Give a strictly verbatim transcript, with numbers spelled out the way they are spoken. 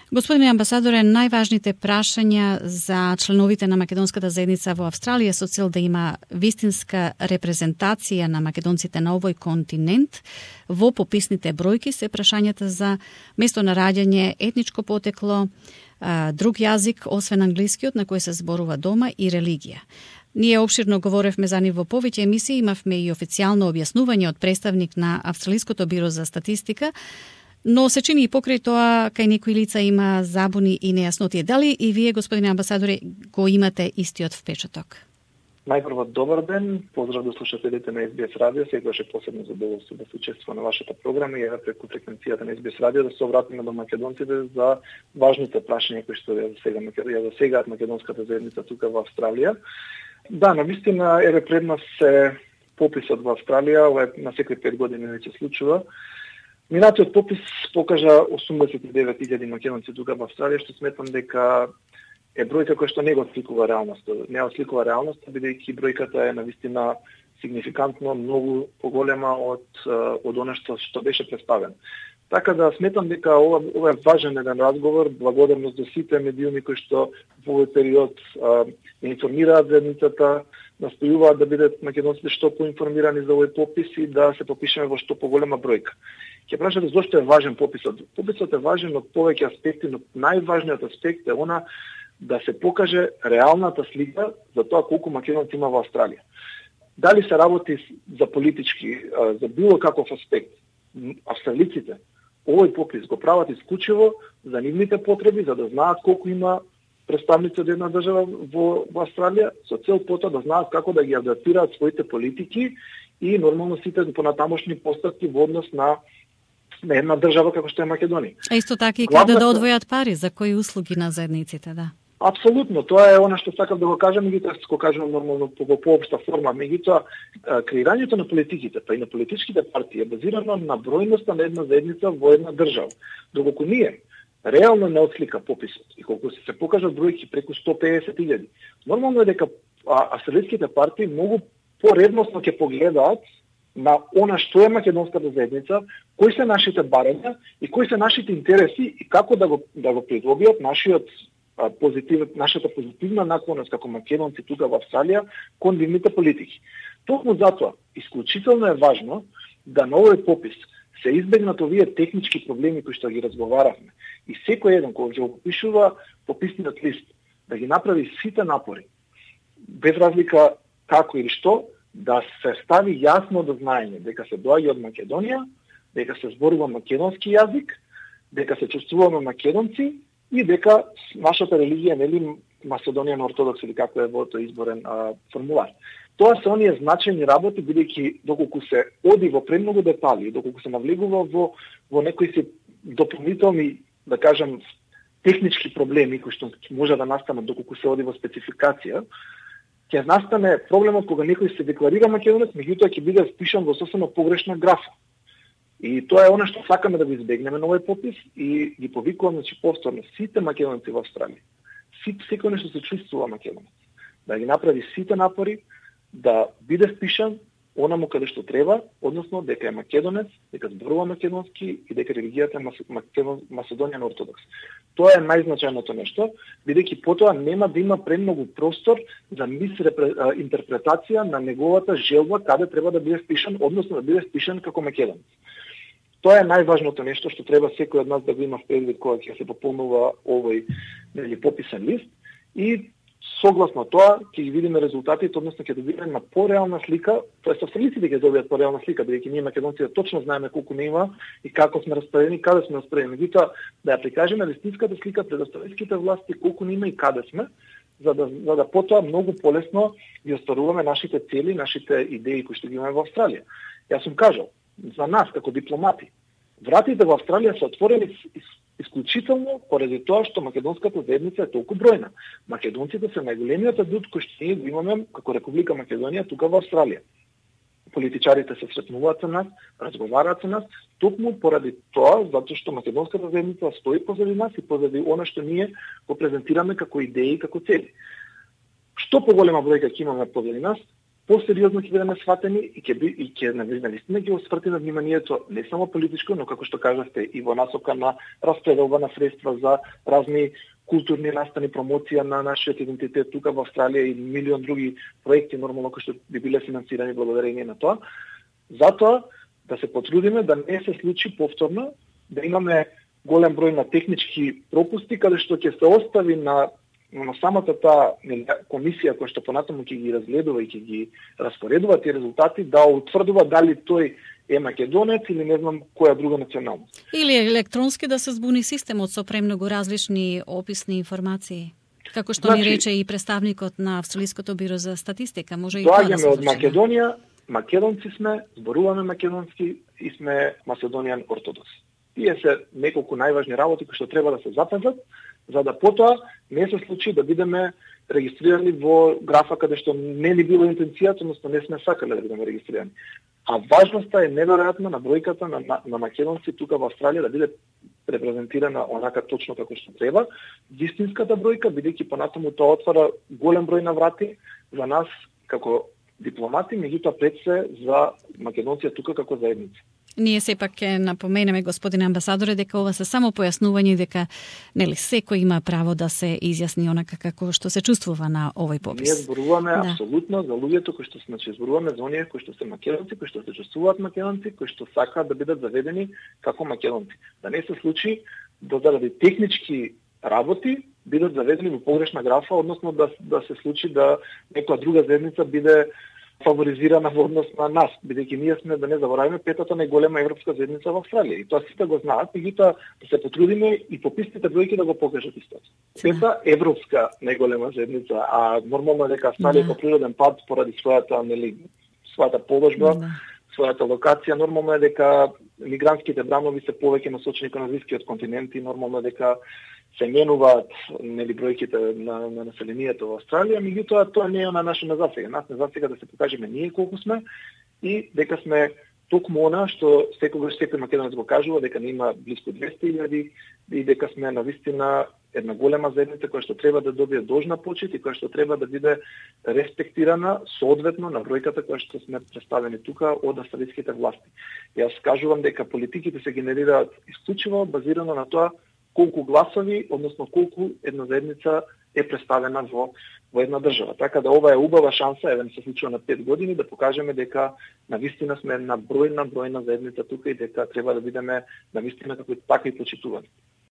Господине амбасадоре, најважните прашања за членовите на македонската заедница во Австралија со цел да има вистинска репрезентација на македонците на овој континент во пописните бројки се прашањата за место на раѓање, етничко потекло, друг јазик, освен англискиот на кој се зборува дома и религија. Ние опширно говоревме за нив во повеќе емисии, имавме и официјално објаснување од представник на Австралиското биро за статистика, но се чини и покрај тоа кај некои лица има забуни и нејаснотии. Дали и вие, господине амбасадоре, го имате истиот впечаток? Најпрво, добар ден, поздрав до слушателите на Ес Би Ес радио, секогаш е посебно задоволство да се учествува на вашата програма и ева преку фреквенцијата на Ес Би Ес радио да се обратиме до македонците за важните прашања кои што ја засега ја засегаат македонската заедница тука во Австралија. Да, навистина еве пред нас се пописот во Австралија, ова е на секои пет години веќе случува. Минатиот попис покажа осумдесет и девет илјади македонци тука во Австралија, што сметам дека е бројка која што не го осликува реалноста. Не осликува реалноста, бидејќи бројката е навистина сигнификантно многу поголема од од она што што беше представено. Така да сметам дека ова, ова е важен еден разговор, благодарност до сите медиуми кои што во овој период а, информираат заедницата, настојуваат да бидат македонците што поинформирани за овој попис и да се попишеме во што поголема бројка. Ќе прашате зошто е важен пописот? Пописот е важен од повеќе аспекти, но најважниот аспект е она да се покаже реалната слика за тоа колку македонци има во Австралија. Дали се работи за политички, за било каков аспект, австралиците овој попис го прават исклучиво за нивните потреби, за да знаат колку има представници од една држава во, во Австралија, со цел потоа да знаат како да ги адаптираат своите политики и нормално сите понатамошни постапки во однос на на една држава како што е Македонија. А исто така и каде да одвојат пари, за кои услуги на заедниците, да. Апсолутно, тоа е она што сакам да го кажам, меѓутоа го кажам нормално по поопшта форма, меѓутоа креирањето на политиките, па и на политичките партии е базирано на бројноста на една заедница во една држава. Доколку ние реално не отслика пописот и колку се покажат бројки преку сто педесет илјади, нормално е дека австралиските партии многу поредносно ќе погледаат на она што е македонската заедница, кои се нашите барања и кои се нашите интереси и како да го да го придобијат нашиот позитив, нашата позитивна наклонност како македонци тука во Австралија кон нивните политики. Токму затоа исклучително е важно да на овој попис се избегнат овие технички проблеми кои што ги разговаравме и секој еден кој ќе го попишува пописниот лист да ги направи сите напори без разлика како или што, да се стави јасно до знаење дека се доаѓа од Македонија, дека се зборува македонски јазик, дека се чувствуваме македонци и дека нашата религија нели Македонијан ортодокс или како е во тој изборен а, формулар. Тоа се оние значајни работи, бидејќи доколку се оди во премногу детали, доколку се навлегува во во некои се дополнителни, да кажам, технички проблеми кои што може да настанат доколку се оди во спецификација, ќе настане проблемот кога некој се декларира македонец, меѓутоа ќе биде впишан во сосема погрешна графа. И тоа е она што сакаме да го избегнеме на овој попис и ги повикуваме, значи повторно сите македонци во Австралија, сите секој нешто се чувствува македонец, да ги направи сите напори да биде впишан онаму каде што треба, односно дека е македонец, дека зборува македонски и дека религијата е македон, Македонијан ортодокс. Тоа е најзначајното нешто, бидејќи потоа нема да има премногу простор за интерпретација на неговата желба каде треба да биде впишан, односно да биде впишан како македонец. Тоа е најважното нешто што треба секој од нас да го има в предвид кога ќе се пополнува овој нели пописен лист и согласно тоа ќе ги видиме резултатите, односно ќе добиеме на пореална слика, тоест австралиците ќе добијат пореална слика, бидејќи ние македонците точно знаеме колку не има и како сме распределени, каде сме распределени. Меѓутоа да ја прикажеме вистинската слика пред австралиските власти колку не има и каде сме, за да за да потоа многу полесно ги остваруваме нашите цели, нашите идеи кои што ги имаме во Австралија. Јас сум кажал, за нас како дипломати, вратите во Австралија се отворени исклучително поради тоа што македонската заедница е толку бројна. Македонците се најголемиот адут кој што ние го имаме како Република Македонија тука во Австралија. Политичарите се сретнуваат со нас, разговараат со нас, токму поради тоа, затоа што македонската заедница стои позади нас и позади она што ние го презентираме како идеи, како цели. Што поголема бројка ќе имаме позади нас, посериозно ќе бидеме сватени и ќе би и ќе навистина ќе осврти на вниманието не само политичко, но како што кажавте и во насока на распределба на средства за разни културни настани, промоција на нашиот идентитет тука во Австралија и милион други проекти нормално кои што би биле финансирани благодарение на тоа. Затоа да се потрудиме да не се случи повторно да имаме голем број на технички пропусти каде што ќе се остави на на самата таа комисија која што понатаму ќе ги разгледува и ќе ги распоредува тие резултати да утврдува дали тој е македонец или не знам која друга националност. Или електронски да се збуни системот со премногу различни описни информации. Како што значи, ни рече и представникот на Австралиското биро за статистика, може и тоа да се случи. Доаѓаме од Македонија, македонци сме, зборуваме македонски и сме Macedonian Orthodox. Тие се неколку најважни работи кои што треба да се запазат, за да потоа не се случи да бидеме регистрирани во графа каде што не ни било интенцијата, односно не сме сакале да бидеме регистрирани. А важноста е неверојатна на бројката на, на, на македонци тука во Австралија да биде репрезентирана онака точно како што треба. Вистинската бројка, бидејќи понатаму тоа отвара голем број на врати за нас како дипломати, меѓутоа пред се за македонци тука како заедница. Ние сепак ќе напоменеме, господине амбасадоре, дека ова се само појаснување дека нели секој има право да се изјасни онака како што се чувствува на овој попис. Ние зборуваме да. апсолутно за луѓето кои што значи зборуваме за оние кои што се македонци, кои што се чувствуваат македонци, кои што сакаат да бидат заведени како македонци. Да не се случи да заради технички работи бидат заведени во погрешна графа, односно да да се случи да некоја друга заедница биде фаворизирана во однос на нас, бидејќи ние сме, да не забораваме, петата најголема европска заедница во Австралија. И тоа сите го знаат, меѓутоа да се потрудиме и пописните бројки да го покажат истото. Пета европска најголема заедница, а нормално е дека Австралија по природен пат поради својата, нели, својата положба, својата локација, нормално е дека мигрантските бранови се повеќе насочени кон азијскиот континент и нормално е дека се менуваат нели бројките на, на населението во Австралија, меѓутоа тоа не е на наша засега. Нас не засега да се покажеме ние колку сме и дека сме токму она што секогаш секој македонец го кажува дека не има близко двесте илјади и дека сме навистина една голема заедница која што треба да добие должна почит и која што треба да биде респектирана соодветно на бројката која што сме представени тука од австралиските власти. Јас кажувам дека политиките се генерираат исклучиво базирано на тоа колку гласови, односно колку една заедница е представена во во една држава. Така да ова е убава шанса, еве се случува на пет години, да покажеме дека навистина сме една бројна бројна заедница тука и дека треба да бидеме навистина како така и почитувани.